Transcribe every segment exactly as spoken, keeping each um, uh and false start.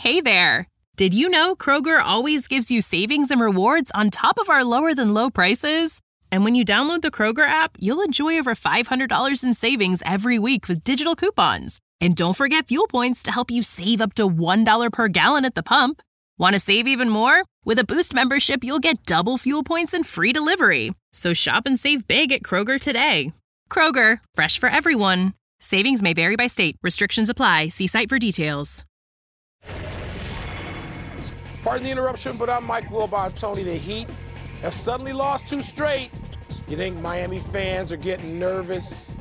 Hey there! Did you know Kroger always gives you savings and rewards on top of our lower-than-low prices? And when you download the Kroger app, you'll enjoy over five hundred dollars in savings every week with digital coupons. And don't forget fuel points to help you save up to one dollar per gallon at the pump. Want to save even more? With a Boost membership, you'll get double fuel points and free delivery. So shop and save big at Kroger today. Kroger, fresh for everyone. Savings may vary by state. Restrictions apply. See site for details. Pardon the interruption, but I'm Mike Wilbon. Tony, the Heat have suddenly lost two straight. You think Miami fans are getting nervous?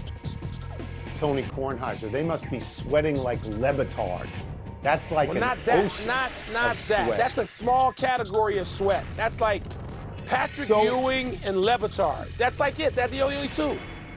Tony Kornheiser, they must be sweating like Levitard. That's like well, an not that, ocean not not of that. sweat. That's a small category of sweat. That's like Patrick So- Ewing and Levitard. That's like it. That's the only two.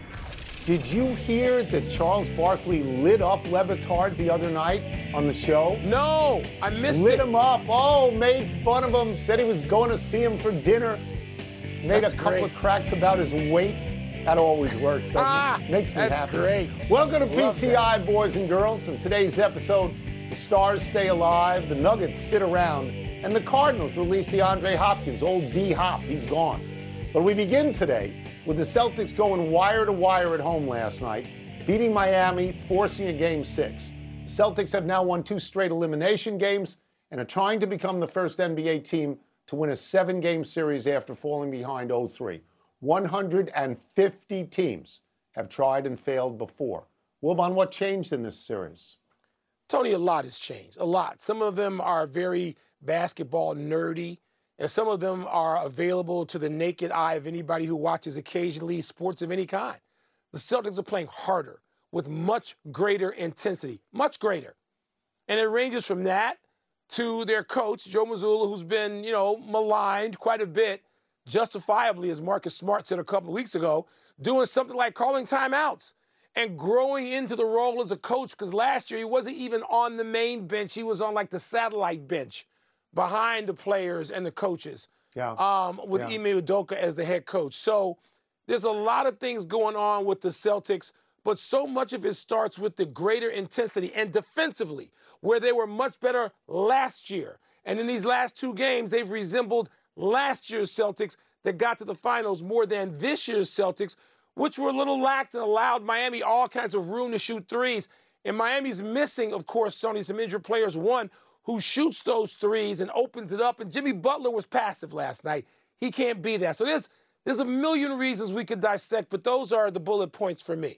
Did you hear that Charles Barkley lit up Levitard the other night on the show? No, I missed lit it. him up. Oh, made fun of him. Said he was going to see him for dinner. Made That's a couple great. of cracks about his weight. That always works, doesn't Ah, it? Makes me that's happy. great. Welcome to Love P T I, boys and girls. In today's episode, the Stars stay alive, the Nuggets sit around, and the Cardinals release DeAndre Hopkins, old D-Hop. He's gone. But we begin today with the Celtics going wire to wire at home last night, beating Miami, forcing a game six. The Celtics have now won two straight elimination games and are trying to become the first N B A team to win a seven-game series after falling behind oh three. one hundred fifty teams have tried and failed before. Wilbon, what changed in this series? Tony, a lot has changed. A lot. Some of them are very basketball nerdy, and some of them are available to the naked eye of anybody who watches occasionally sports of any kind. The Celtics are playing harder with much greater intensity, much greater. And it ranges from that to their coach, Joe Mazzulla, who's been, you know, maligned quite a bit, justifiably, as Marcus Smart said a couple of weeks ago, doing something like calling timeouts and growing into the role as a coach, because last year he wasn't even on the main bench. He was on like the satellite bench behind the players and the coaches, Yeah. um, with Yeah. Ime Udoka as the head coach. So there's a lot of things going on with the Celtics, but so much of it starts with the greater intensity and defensively, where they were much better last year. And in these last two games, they've resembled last year's Celtics that got to the finals more than this year's Celtics, which were a little lax and allowed Miami all kinds of room to shoot threes. And Miami's missing, of course, Sony, some injured players. One who shoots those threes and opens it up. And Jimmy Butler was passive last night. He can't be that. So there's there's a million reasons we could dissect, but those are the bullet points for me.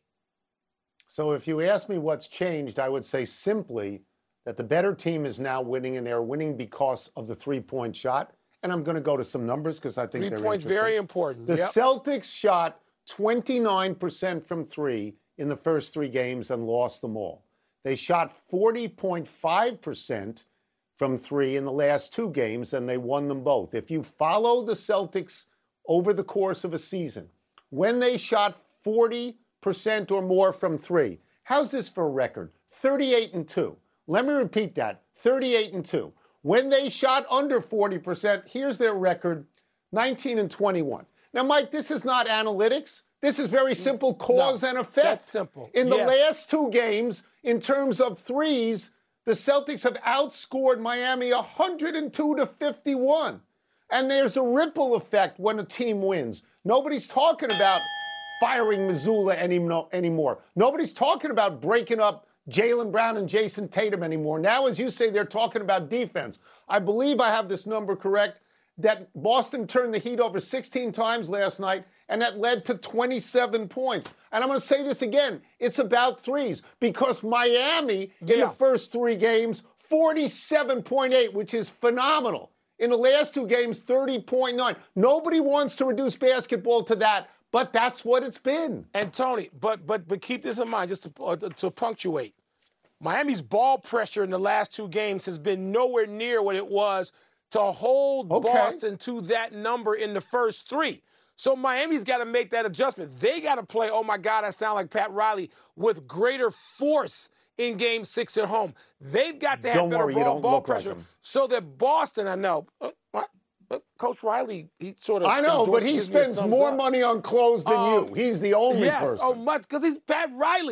So if you ask me what's changed, I would say simply that the better team is now winning, and they're winning because of the three-point shot. And I'm going to go to some numbers because I think Three they're points, interesting. very important. The Yep. Celtics shot twenty-nine percent from three in the first three games and lost them all. They shot forty point five percent from three in the last two games, and they won them both. If you follow the Celtics over the course of a season, when they shot forty percent or more from three, how's this for a record? thirty-eight and two. Let me repeat that, thirty-eight and two. When they shot under forty percent, here's their record, nineteen and twenty-one. Now, Mike, this is not analytics. This is very simple cause No, and effect. that's simple. In the Yes. last two games, in terms of threes, the Celtics have outscored Miami one hundred two to fifty-one. And there's a ripple effect when a team wins. Nobody's talking about firing Mazzulla any, no, anymore. Nobody's talking about breaking up Jaylen Brown and Jason Tatum anymore. Now, as you say, they're talking about defense. I believe I have this number correct, that Boston turned the Heat over sixteen times last night, and that led to twenty-seven points. And I'm going to say this again. It's about threes, because Miami, in Yeah. the first three games, forty-seven point eight, which is phenomenal. In the last two games, thirty point nine. Nobody wants to reduce basketball to that, but that's what it's been. And Tony, but but but keep this in mind, just to uh, to punctuate. Miami's ball pressure in the last two games has been nowhere near what it was to hold Okay. Boston to that number in the first three. So Miami's got to make that adjustment. They got to play, oh my God, I sound like Pat Riley, with greater force in game six at home. They've got to have Don't better worry, you ball, don't ball look like pressure him. so that Boston, I know, uh, what? But Coach Riley, he sort of I know, but endorses- he gives me a spends thumbs more up. money on clothes than Um, you. He's the only yes, person. oh much, because he's Pat Riley.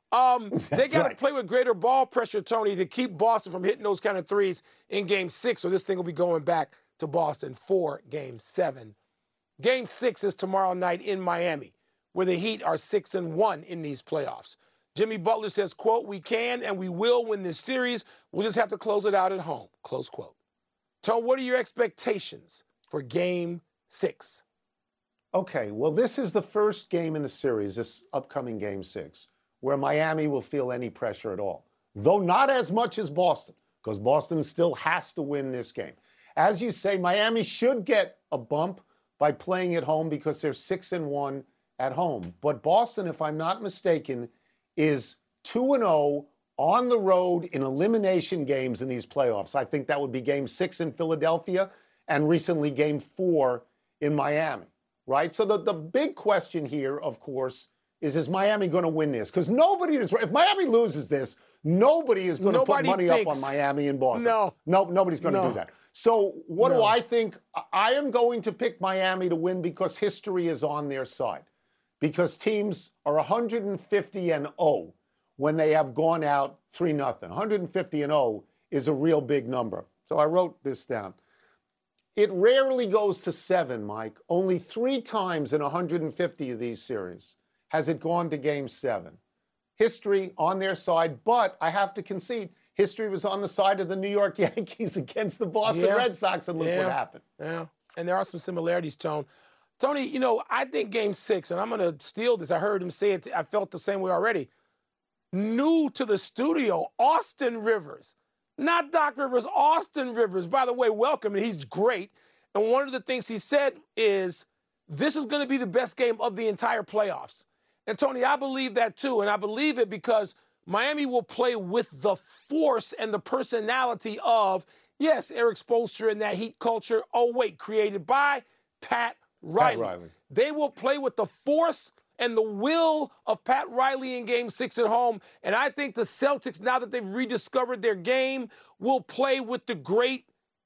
Um, they got to right. play with greater ball pressure, Tony, to keep Boston from hitting those kind of threes in game six. So this thing will be going back to Boston for game seven. Game six is tomorrow night in Miami, where the Heat are six and one in these playoffs. Jimmy Butler says, quote, "We can and we will win this series. We'll just have to close it out at home," close quote. Tone, what are your expectations for game six? Okay, well, this is the first game in the series, this upcoming game six, where Miami will feel any pressure at all, though not as much as Boston, because Boston still has to win this game. As you say, Miami should get a bump by playing at home because they're six and one at home. But Boston, if I'm not mistaken, is two and oh on the road in elimination games in these playoffs. I think that would be game six in Philadelphia and recently game four in Miami, right? So the, the big question here, of course, is, is Miami going to win this? Because nobody is, if Miami loses this, nobody is going to put money thinks. up on Miami and Boston. No. No, nobody's going to No. do that. So what No. do I think? I am going to pick Miami to win because history is on their side. Because teams are one hundred fifty and oh when they have gone out three nothing. one hundred fifty and oh is a real big number. So I wrote this down. It rarely goes to seven, Mike. Only three times in one hundred fifty of these series has it gone to game seven. History on their side, but I have to concede, history was on the side of the New York Yankees against the Boston Yeah. Red Sox, and look Yeah. what happened. Yeah, and there are some similarities, Tone. Tony, you know, I think game six, and I'm going to steal this. I heard him say it. I felt the same way already. New to the studio, Austin Rivers. Not Doc Rivers, Austin Rivers. By the way, welcome, and he's great. And one of the things he said is, this is going to be the best game of the entire playoffs. And, Tony, I believe that, too, and I believe it because Miami will play with the force and the personality of, yes, Eric Spoelstra and that Heat culture. Oh, wait, created by Pat Riley. Pat Riley. They will play with the force and the will of Pat Riley in game six at home. And I think the Celtics, now that they've rediscovered their game, will play with the great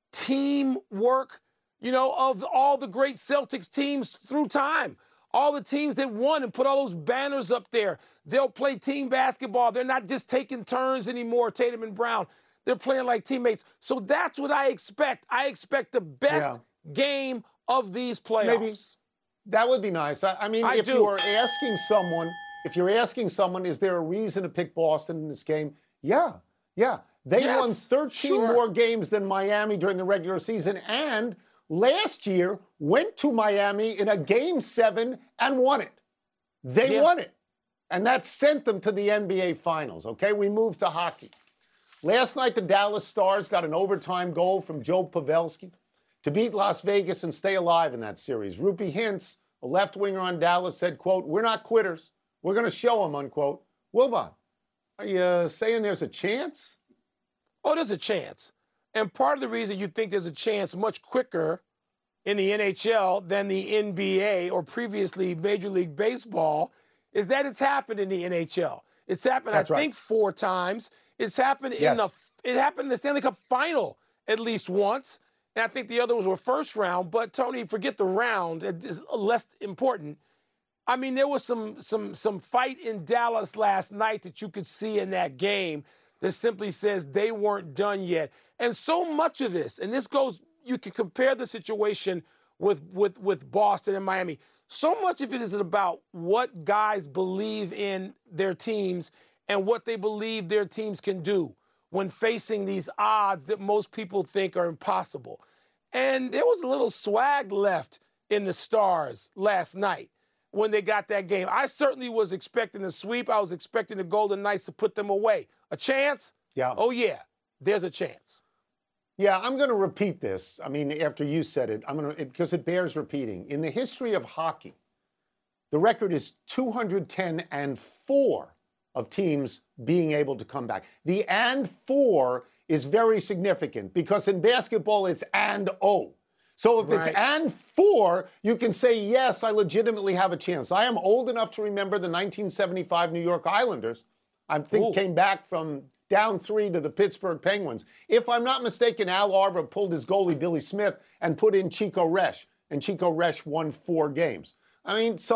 teamwork, you know, of all the great Celtics teams through time. All the teams that won and put all those banners up there. They'll play team basketball. They're not just taking turns anymore, Tatum and Brown. They're playing like teammates. So that's what I expect. I expect the best Yeah. game of these playoffs. Maybe. That would be nice. I, I mean, I if do. you are asking someone, if you're asking someone, is there a reason to pick Boston in this game? Yeah, yeah. They Yes, won thirteen sure. more games than Miami during the regular season, and last year went to Miami in a game seven and won it. They Yeah. won it. And that sent them to the N B A Finals, okay? We move to hockey. Last night, the Dallas Stars got an overtime goal from Joe Pavelski to beat Las Vegas and stay alive in that series. Rupi Hintz, a left winger on Dallas, said, quote, "We're not quitters. We're going to show them," unquote. Wilbon, are you uh, saying there's a chance? Oh, there's a chance. And part of the reason you think there's a chance much quicker in the N H L than the N B A or previously Major League Baseball is that it's happened in the N H L. It's happened, That's I right. think, four times. It's happened in Yes. the it happened in the Stanley Cup final at least once. And I think the other ones were first round. But Tony, forget the round. It's less important. I mean, there was some some some fight in Dallas last night that you could see in that game that simply says they weren't done yet. And so much of this, and this goes, you can compare the situation with with with Boston and Miami. So much of it is about what guys believe in their teams and what they believe their teams can do when facing these odds that most people think are impossible. And there was a little swag left in the Stars last night when they got that game. I certainly was expecting a sweep. I was expecting the Golden Knights to put them away. A chance? Yeah. Oh, yeah, there's a chance. Yeah, I'm going to repeat this. I mean, after you said it, I'm going to, because it bears repeating. In the history of hockey, the record is two hundred ten and four of teams being able to come back. The and four is very significant because in basketball, it's and oh. So if Right. it's and four, you can say, yes, I legitimately have a chance. I am old enough to remember the nineteen seventy-five New York Islanders, I think Ooh. came back from down three to the Pittsburgh Penguins. If I'm not mistaken, Al Arbor pulled his goalie, Billy Smith, and put in Chico Resch, and Chico Resch won four games. I mean, so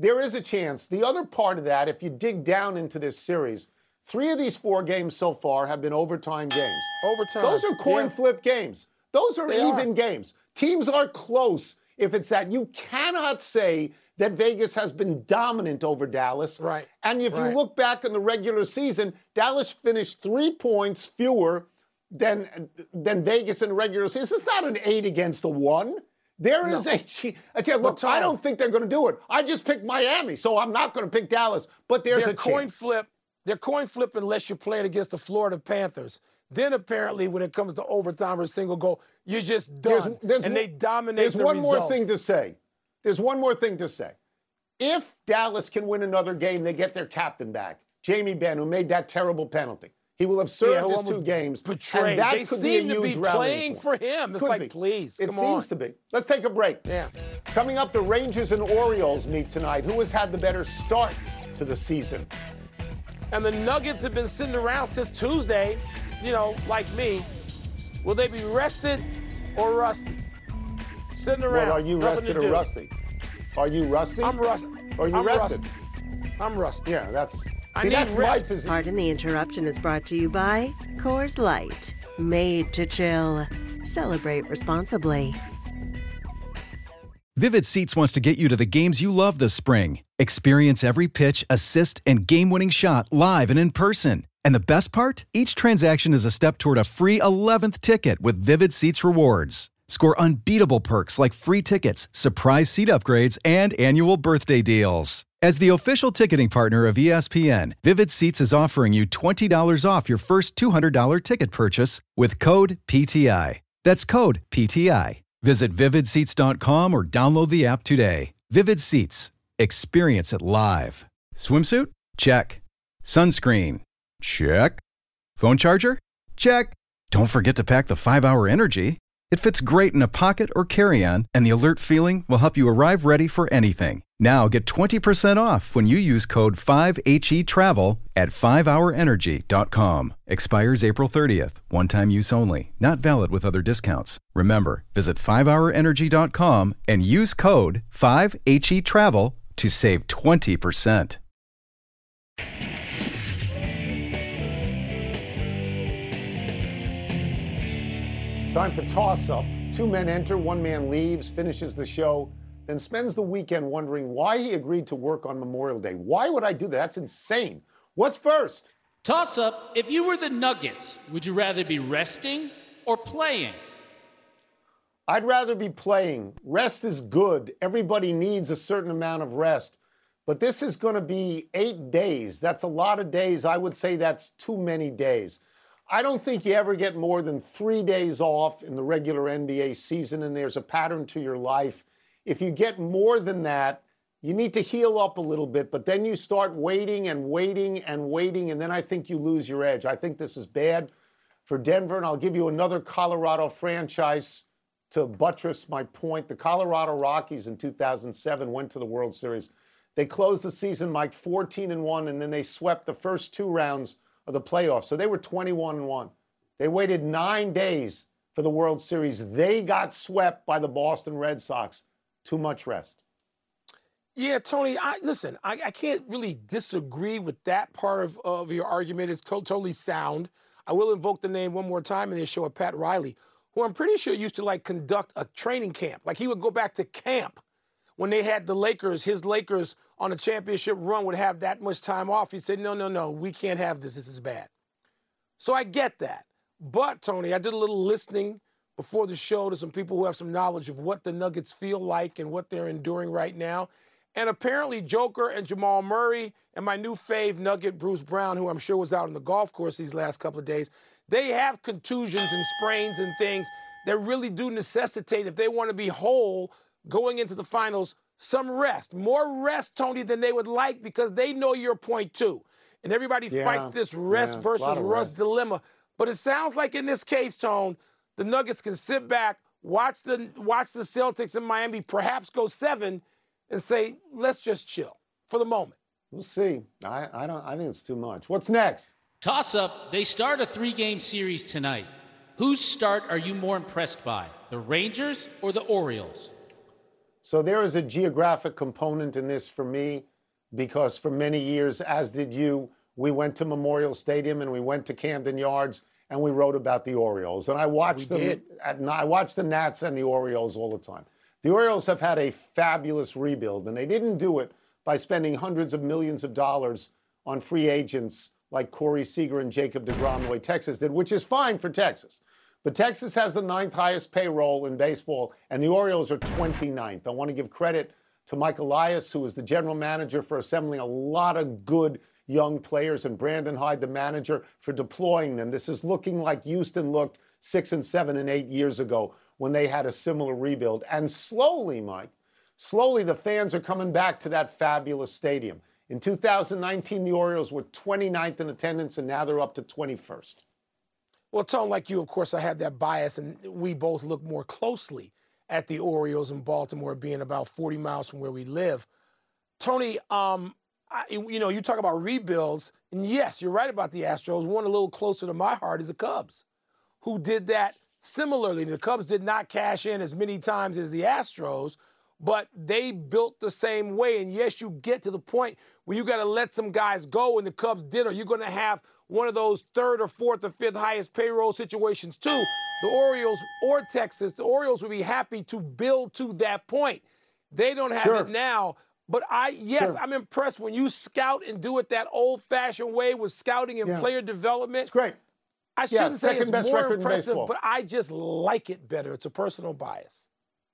there is a chance. The other part of that, if you dig down into this series, three of these four games so far have been overtime games. Overtime. Those are coin yeah. flip games. Those are They even are. games. Teams are close if it's that. You cannot say that Vegas has been dominant over Dallas. Right. And if right. you look back in the regular season, Dallas finished three points fewer than, than Vegas in the regular season. It's not an eight against a one. There is no. a, a chance. Look, I don't think they're going to do it. I just picked Miami, so I'm not going to pick Dallas. But there's They're a coin chance. flip. They're coin flip unless you're playing against the Florida Panthers. Then apparently, when it comes to overtime or single goal, you're just done. There's, there's one, and they dominate There's the one results. more thing to say. There's one more thing to say. If Dallas can win another game, they get their captain back, Jamie Benn, who made that terrible penalty. He will have served yeah, his two games. Betrayed. And that they could seem be a to huge be point. playing for him. It's could like, be. please, It come seems on. to be. Let's take a break. Yeah. Coming up, the Rangers and Orioles meet tonight. Who has had the better start to the season? And the Nuggets have been sitting around since Tuesday, you know, like me. Will they be rested or rusty? Sitting around. Well, are you nothing rested to or do. rusty? Are you rusty? I'm rusty. Are you I'm rested? Rusty. I'm rusty. Yeah, that's. I see, need that's my rest. position. Pardon the interruption is brought to you by Coors Light. Made to chill. Celebrate responsibly. Vivid Seats wants to get you to the games you love this spring. Experience every pitch, assist, and game-winning shot live and in person. And the best part? Each transaction is a step toward a free eleventh ticket with Vivid Seats rewards. Score unbeatable perks like free tickets, surprise seat upgrades, and annual birthday deals. As the official ticketing partner of E S P N, Vivid Seats is offering you twenty dollars off your first two hundred dollars ticket purchase with code P T I. That's code P T I. Visit vivid seats dot com or download the app today. Vivid Seats. Experience it live. Swimsuit? Check. Sunscreen? Check. Phone charger? Check. Don't forget to pack the five hour Energy. It fits great in a pocket or carry-on, and the alert feeling will help you arrive ready for anything. Now get twenty percent off when you use code five H E travel at five hour energy dot com. Expires April thirtieth. One-time use only. Not valid with other discounts. Remember, visit five hour energy dot com and use code five H E travel to save twenty percent. Time for toss-up. Two men enter, one man leaves, finishes the show, then spends the weekend wondering why he agreed to work on Memorial Day. Why would I do that? That's insane. What's first? Toss-up, if you were the Nuggets, would you rather be resting or playing? I'd rather be playing. Rest is good. Everybody needs a certain amount of rest. But this is going to be eight days. That's a lot of days. I would say that's too many days. I don't think you ever get more than three days off in the regular N B A season, and there's a pattern to your life. If you get more than that, you need to heal up a little bit, but then you start waiting and waiting and waiting, and then I think you lose your edge. I think this is bad for Denver, and I'll give you another Colorado franchise to buttress my point. The Colorado Rockies in two thousand seven went to the World Series. They closed the season, Mike, fourteen and one, and then they swept the first two rounds of the playoffs. So they were twenty-one and one. They waited nine days for the World Series. They got swept by the Boston Red Sox. Too much rest. Yeah, Tony, I, listen, I, I can't really disagree with that part of, of your argument. It's to- totally sound. I will invoke the name one more time in this show of Pat Riley, who I'm pretty sure used to, like, conduct a training camp. Like, he would go back to camp when they had the Lakers, his Lakers on a championship run would have that much time off. He said, no, no, no, we can't have this. This is bad. So I get that. But, Tony, I did a little listening before the show to some people who have some knowledge of what the Nuggets feel like and what they're enduring right now. And apparently Joker and Jamal Murray and my new fave Nugget, Bruce Brown, who I'm sure was out on the golf course these last couple of days, they have contusions and sprains and things that really do necessitate, if they want to be whole going into the finals, some rest. More rest, Tony, than they would like, because they know your point too. And everybody Yeah, fights this rest yeah, versus lot of rust rest. dilemma. But it sounds like in this case, Tone, the Nuggets can sit back, watch the watch the Celtics in Miami perhaps go seven, and say, let's just chill for the moment. We'll see. I, I don't. I think it's too much. What's next? Toss-up, they start a three-game series tonight. Whose start are you more impressed by, the Rangers or the Orioles? So there is a geographic component in this for me, because for many years, as did you, we went to Memorial Stadium and we went to Camden Yards and we wrote about the Orioles. And I watched We them did. at I watched the Nats and the Orioles all the time. The Orioles have had a fabulous rebuild, and they didn't do it by spending hundreds of millions of dollars on free agents like Corey Seager and Jacob deGrom, the way Texas did, which is fine for Texas. But Texas has the ninth highest payroll in baseball, and the Orioles are twenty-ninth. I want to give credit to Mike Elias, who was the general manager, for assembling a lot of good young players, and Brandon Hyde, the manager, for deploying them. This is looking like Houston looked six and seven and eight years ago when they had a similar rebuild. And slowly, Mike, slowly the fans are coming back to that fabulous stadium. In two thousand nineteen, the Orioles were twenty-ninth in attendance, and now they're up to twenty-first. Well, Tone, like you, of course, I have that bias, and we both look more closely at the Orioles in Baltimore, being about forty miles from where we live. Tony, um, I, you know, you talk about rebuilds, and yes, you're right about the Astros. One a little closer to my heart is the Cubs, who did that similarly. The Cubs did not cash in as many times as the Astros, but they built the same way. And yes, you get to the point where you got to let some guys go, and the Cubs did, or you're going to have one of those third or fourth or fifth highest payroll situations too. The Orioles or Texas, the Orioles would be happy to build to that point. They don't have Sure. it now. But I, yes, Sure. I'm impressed when you scout and do it that old-fashioned way with scouting and Yeah. player development. It's great. I Yeah, shouldn't say second it's best more record in impressive, baseball. but I just like it better. It's a personal bias.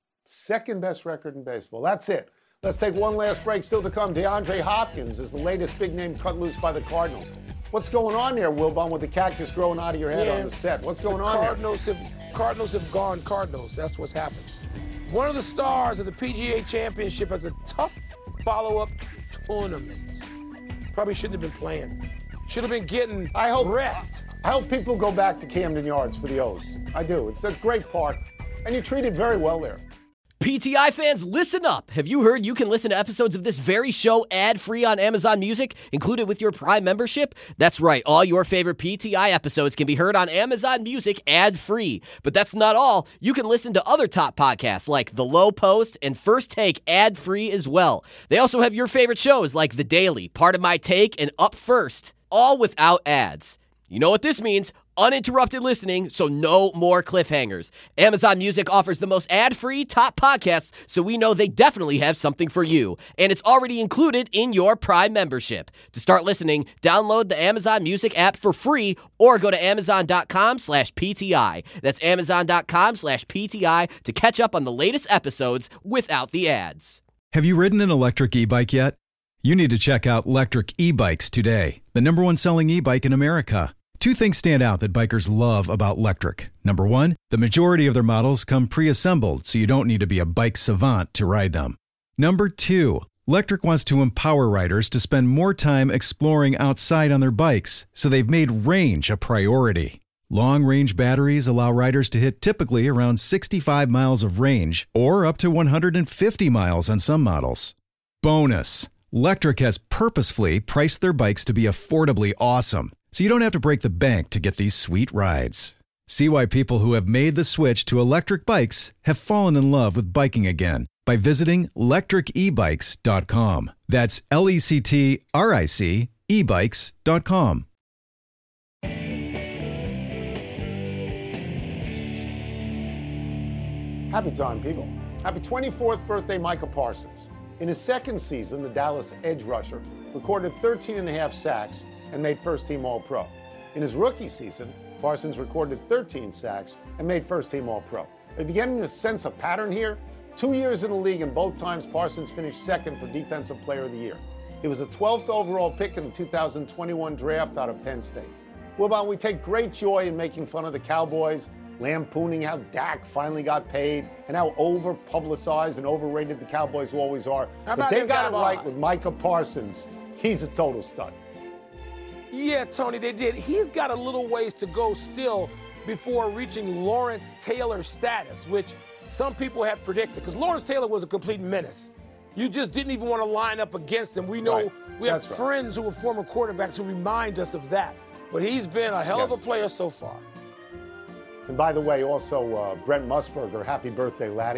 Second best record in baseball. That's it. Let's take one last break. Still to come, DeAndre Hopkins is the latest big name cut loose by the Cardinals. What's going on there, Wilbon, with the cactus growing out of your head Yeah, on the set? What's going the on there? Cardinals have Cardinals have gone Cardinals. That's what's happened. One of the stars of the P G A Championship has a tough follow-up tournament. Probably shouldn't have been playing. Should have been getting I hope rest. I hope people go back to Camden Yards for the O's. I do. It's a great park, and you treated very well there. P T I fans, listen up. Have you heard you can listen to episodes of this very show ad-free on Amazon Music, included with your Prime membership? That's right. All your favorite P T I episodes can be heard on Amazon Music ad-free. But that's not all. You can listen to other top podcasts like The Low Post and First Take ad-free as well. They also have your favorite shows like The Daily, Part of My Take, and Up First, all without ads. You know what this means? Uninterrupted listening, so no more cliffhangers. Amazon Music offers the most ad-free top podcasts, so we know they definitely have something for you. And it's already included in your Prime membership. To start listening, download the Amazon Music app for free or go to amazon.com slash PTI. That's amazon.com slash PTI to catch up on the latest episodes without the ads. Have you ridden an electric e-bike yet? You need to check out Lectric E-Bikes today, the number one selling e-bike in America. Two things stand out that bikers love about Lectric. Number one, the majority of their models come pre-assembled, so you don't need to be a bike savant to ride them. Number two, Lectric wants to empower riders to spend more time exploring outside on their bikes, so they've made range a priority. Long-range batteries allow riders to hit typically around sixty-five miles of range, or up to one hundred fifty miles on some models. Bonus, Lectric has purposefully priced their bikes to be affordably awesome, so you don't have to break the bank to get these sweet rides. See why people who have made the switch to electric bikes have fallen in love with biking again by visiting lectric e bikes dot com. That's L E C T R I C e bikes dot com. Happy time, people. Happy twenty-fourth birthday, Micah Parsons. In his second season, the Dallas edge rusher recorded thirteen and a half sacks and made first-team All-Pro. In his rookie season, Parsons recorded thirteen sacks and made first-team All-Pro. Are you beginning to sense a pattern here? Two years in the league, and both times Parsons finished second for Defensive Player of the Year. He was the twelfth overall pick in the two thousand twenty-one draft out of Penn State. Wilbon, we take great joy in making fun of the Cowboys, lampooning how Dak finally got paid and how over-publicized and overrated the Cowboys always are. How But about they them got it Cowboys? right with Micah Parsons. He's a total stud. Yeah, Tony, they did. He's got a little ways to go still before reaching Lawrence Taylor status, which some people have predicted, because Lawrence Taylor was a complete menace. You just didn't even want to line up against him. We know Right. we have That's right. friends who are former quarterbacks who remind us of that. But he's been a hell of a Yes. player so far. And by the way, also, uh, Brent Musburger, happy birthday, laddie.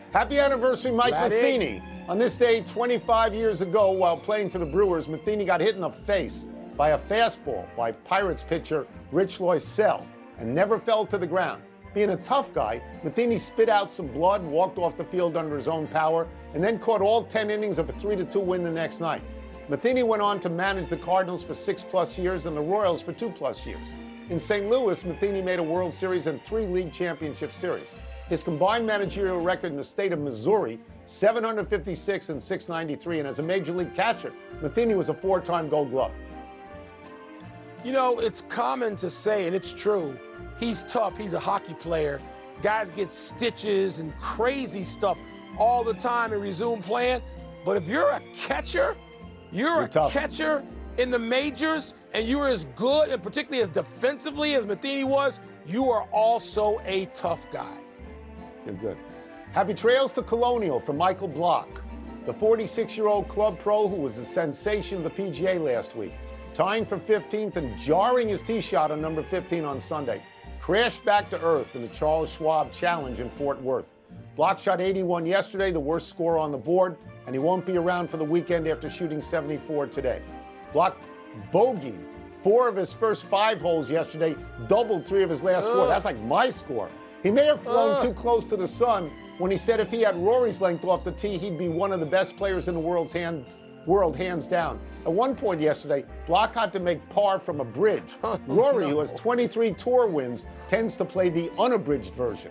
Happy anniversary, Mike Glad Matheny. it. On this day, twenty-five years ago, while playing for the Brewers, Matheny got hit in the face by a fastball by Pirates pitcher Rich Loisel and never fell to the ground. Being a tough guy, Matheny spit out some blood, walked off the field under his own power, and then caught all ten innings of a three to two win the next night. Matheny went on to manage the Cardinals for six-plus years and the Royals for two-plus years. In Saint Louis, Matheny made a World Series and three League Championship Series. His combined managerial record in the state of Missouri, seven hundred fifty-six and six ninety-three, and as a Major League catcher, Matheny was a four-time Gold Glove. You know, it's common to say, and it's true, he's tough, he's a hockey player. Guys get stitches and crazy stuff all the time and resume playing. But if you're a catcher, you're, You're a tough. catcher in the majors, and you're as good and particularly as defensively as Matheny was, you are also a tough guy. You're good. Happy trails to Colonial from Michael Block, the forty-six-year-old club pro who was a sensation of the P G A last week, tying for fifteenth and jarring his tee shot on number fifteen on Sunday. Crashed back to earth in the Charles Schwab Challenge in Fort Worth. Block shot eighty-one yesterday, the worst score on the board, and he won't be around for the weekend after shooting seventy-four today. Block bogeyed four of his first five holes yesterday, doubled three of his last four. That's like my score. He may have flown Ugh. too close to the sun when he said if he had Rory's length off the tee, he'd be one of the best players in the world's hand, world, hands down. At one point yesterday, Block had to make par from a bridge. Rory, no. who has twenty-three tour wins, tends to play the unabridged version.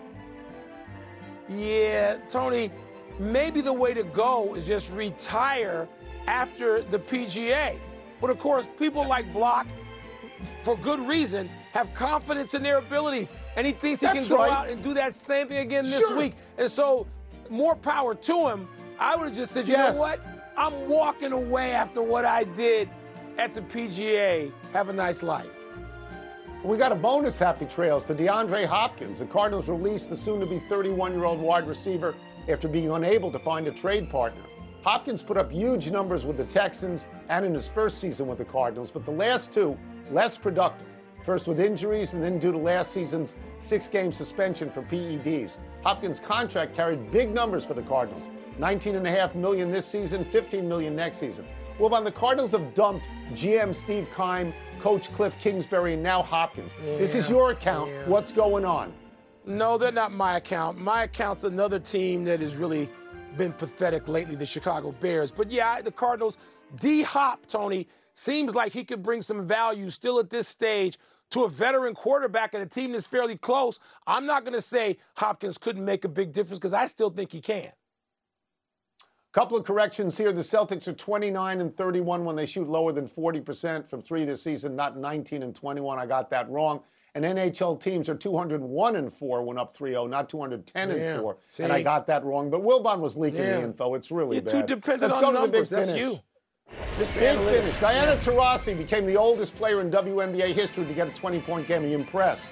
Yeah, Tony, maybe the way to go is just retire after the P G A. But of course, people like Block, for good reason, have confidence in their abilities. And he thinks he That's can go right. out and do that same thing again this Sure. week. And so, more power to him. I would have just said, you Yes. know what? I'm walking away after what I did at the P G A. Have a nice life. We got a bonus happy trails to DeAndre Hopkins. The Cardinals released the soon-to-be thirty-one-year-old wide receiver after being unable to find a trade partner. Hopkins put up huge numbers with the Texans and in his first season with the Cardinals, but the last two, less productive. First with injuries and then due to last season's six-game suspension for P E Ds. Hopkins' contract carried big numbers for the Cardinals. nineteen point five million dollars this season, fifteen million dollars next season. Well, the Cardinals have dumped G M Steve Keim, Coach Cliff Kingsbury, and now Hopkins. Yeah, this is your account. yeah. What's going on? No, they're not my account. My account's another team that has really been pathetic lately, the Chicago Bears. But yeah, the Cardinals, D-Hop, Tony, seems like he could bring some value still at this stage to a veteran quarterback and a team that's fairly close. I'm not going to say Hopkins couldn't make a big difference because I still think he can. Couple of corrections here. The Celtics are twenty-nine and thirty-one when they shoot lower than forty percent from three this season, not nineteen and twenty-one. I got that wrong. And N H L teams are two hundred one and four when up three oh, not two hundred ten Yeah, and four. see? And I got that wrong. But Wilbon was leaking Yeah. the info. It's really You're bad. too dependent Let's on go to the numbers. big That's finish. you. Mister Big Analytics. finish. Diana Taurasi became the oldest player in W N B A history to get a twenty-point game. Are you impressed?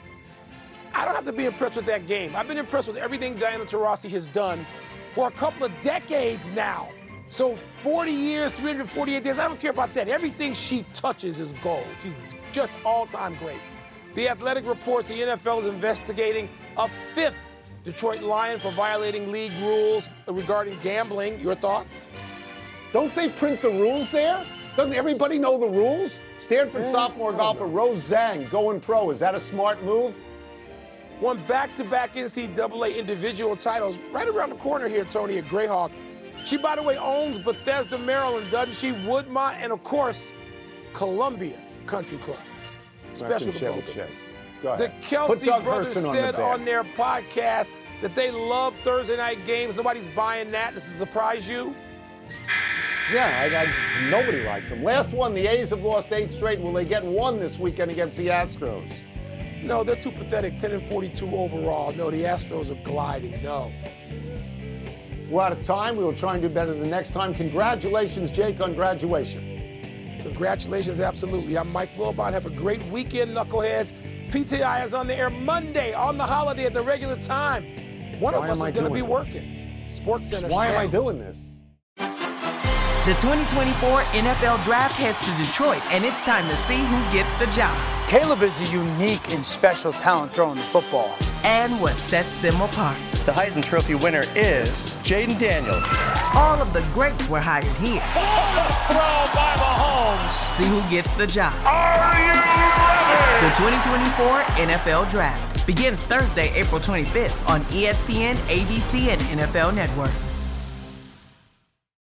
I don't have to be impressed with that game. I've been impressed with everything Diana Taurasi has done for a couple of decades now. So forty years, three hundred forty-eight days, I don't care about that. Everything she touches is gold. She's just all-time great. The Athletic reports the N F L is investigating a fifth Detroit Lion for violating league rules regarding gambling. Your thoughts? Don't they print the rules there? Doesn't everybody know the rules? Stanford Yeah, sophomore I don't golfer know. Rose Zhang going pro. Is that a smart move? Won back-to-back N C double A individual titles right around the corner here, Tony, at Greyhawk. She, by the way, owns Bethesda, Maryland, doesn't she? Woodmont, and, of course, Columbia Country Club. Special to both of us. Go The ahead. Put Kelsey Doug brothers Herson on said the on bed. their podcast that they love Thursday night games. Nobody's buying that. Does it surprise you? Yeah, I, I, nobody likes them. Last one, the A's have lost eight straight. Will they get one this weekend against the Astros? No, they're too pathetic, ten and forty-two overall. No, the Astros are gliding. No. We're out of time. We will try and do better the next time. Congratulations, Jake, on graduation. Congratulations, absolutely. I'm Mike Wilbon. Have a great weekend, knuckleheads. P T I is on the air Monday on the holiday at the regular time. One Why of us am I is going to be doing working. Sports Center. Why am I next. doing this? The twenty twenty-four N F L Draft heads to Detroit, and it's time to see who gets the job. Caleb is a unique and special talent throwing the football. and what sets them apart. The Heisman Trophy winner is Jaden Daniels. All of the greats were hired here. Throw by Mahomes. See who gets the job. Are you ready? The twenty twenty-four N F L Draft begins Thursday, April twenty-fifth on E S P N, A B C, and N F L Network.